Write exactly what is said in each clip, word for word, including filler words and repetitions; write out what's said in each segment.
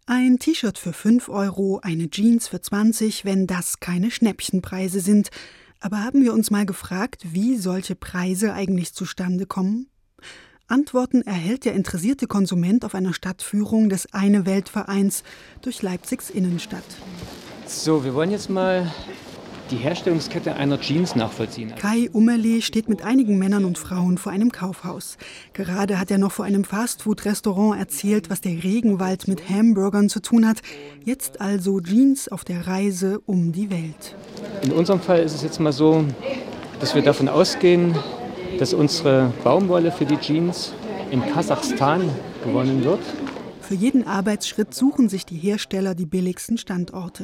Ein T-Shirt für fünf Euro, eine Jeans für zwanzig, wenn das keine Schnäppchenpreise sind. Aber haben wir uns mal gefragt, wie solche Preise eigentlich zustande kommen? Antworten erhält der interessierte Konsument auf einer Stadtführung des Eine-Welt-Vereins durch Leipzigs Innenstadt. So, wir wollen jetzt mal die Herstellungskette einer Jeans nachvollziehen. Kai Ummerle steht mit einigen Männern und Frauen vor einem Kaufhaus. Gerade hat er noch vor einem Fastfood-Restaurant erzählt, was der Regenwald mit Hamburgern zu tun hat. Jetzt also Jeans auf der Reise um die Welt. In unserem Fall ist es jetzt mal so, dass wir davon ausgehen, dass unsere Baumwolle für die Jeans in Kasachstan gewonnen wird. Für jeden Arbeitsschritt suchen sich die Hersteller die billigsten Standorte.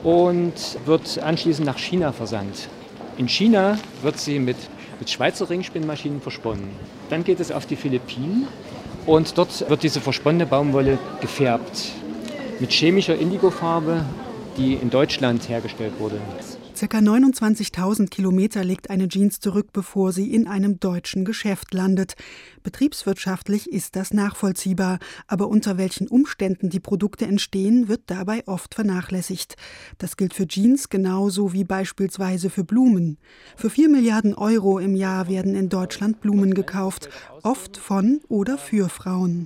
Und wird anschließend nach China versandt. In China wird sie mit, mit Schweizer Ringspinnmaschinen versponnen. Dann geht es auf die Philippinen und dort wird diese versponnene Baumwolle gefärbt mit chemischer Indigofarbe, die in Deutschland hergestellt wurde. Circa neunundzwanzigtausend Kilometer legt eine Jeans zurück, bevor sie in einem deutschen Geschäft landet. Betriebswirtschaftlich ist das nachvollziehbar, aber unter welchen Umständen die Produkte entstehen, wird dabei oft vernachlässigt. Das gilt für Jeans genauso wie beispielsweise für Blumen. Für vier Milliarden Euro im Jahr werden in Deutschland Blumen gekauft, oft von oder für Frauen.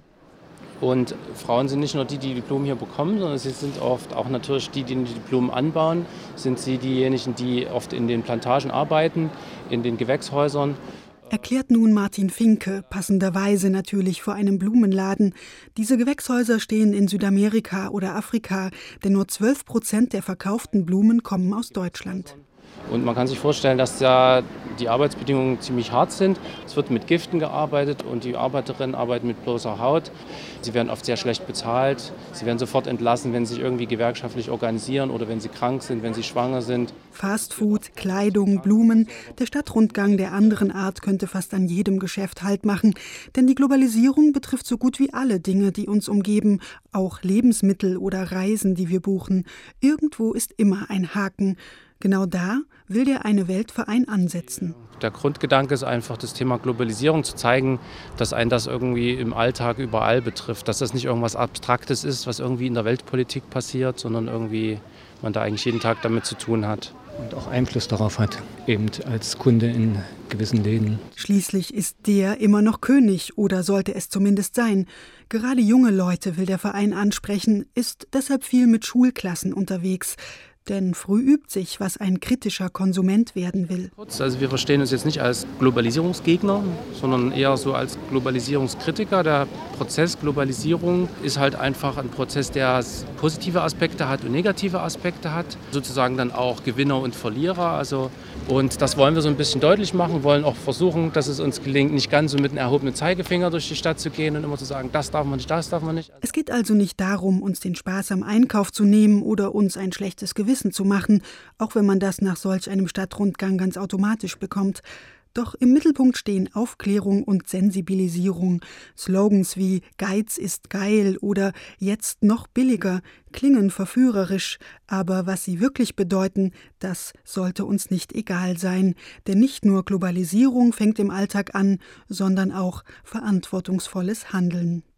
Und Frauen sind nicht nur die, die die Blumen hier bekommen, sondern sie sind oft auch natürlich die, die die Blumen anbauen, sind sie diejenigen, die oft in den Plantagen arbeiten, in den Gewächshäusern. Erklärt nun Martin Finke, passenderweise natürlich vor einem Blumenladen. Diese Gewächshäuser stehen in Südamerika oder Afrika, denn nur zwölf Prozent der verkauften Blumen kommen aus Deutschland. Und man kann sich vorstellen, dass da die Arbeitsbedingungen ziemlich hart sind. Es wird mit Giften gearbeitet und die Arbeiterinnen arbeiten mit bloßer Haut. Sie werden oft sehr schlecht bezahlt. Sie werden sofort entlassen, wenn sie sich irgendwie gewerkschaftlich organisieren oder wenn sie krank sind, wenn sie schwanger sind. Fastfood, Kleidung, Blumen. Der Stadtrundgang der anderen Art könnte fast an jedem Geschäft Halt machen. Denn die Globalisierung betrifft so gut wie alle Dinge, die uns umgeben. Auch Lebensmittel oder Reisen, die wir buchen. Irgendwo ist immer ein Haken. Genau da will der Eine-Welt-Verein ansetzen. Der Grundgedanke ist einfach, das Thema Globalisierung zu zeigen, dass einen das irgendwie im Alltag überall betrifft. Dass das nicht irgendwas Abstraktes ist, was irgendwie in der Weltpolitik passiert, sondern irgendwie man da eigentlich jeden Tag damit zu tun hat. Und auch Einfluss darauf hat, eben als Kunde in gewissen Läden. Schließlich ist der immer noch König oder sollte es zumindest sein. Gerade junge Leute will der Verein ansprechen, ist deshalb viel mit Schulklassen unterwegs. Denn früh übt sich, was ein kritischer Konsument werden will. Also wir verstehen uns jetzt nicht als Globalisierungsgegner, sondern eher so als Globalisierungskritiker. Der Prozess Globalisierung ist halt einfach ein Prozess, der positive Aspekte hat und negative Aspekte hat. Sozusagen dann auch Gewinner und Verlierer. Also, und das wollen wir so ein bisschen deutlich machen, wollen auch versuchen, dass es uns gelingt, nicht ganz so mit einem erhobenen Zeigefinger durch die Stadt zu gehen und immer zu sagen, das darf man nicht, das darf man nicht. Es geht also nicht darum, uns den Spaß am Einkauf zu nehmen oder uns ein schlechtes Gewissen zu machen, auch wenn man das nach solch einem Stadtrundgang ganz automatisch bekommt. Doch im Mittelpunkt stehen Aufklärung und Sensibilisierung. Slogans wie »Geiz ist geil« oder »Jetzt noch billiger« klingen verführerisch, aber was sie wirklich bedeuten, das sollte uns nicht egal sein. Denn nicht nur Globalisierung fängt im Alltag an, sondern auch verantwortungsvolles Handeln.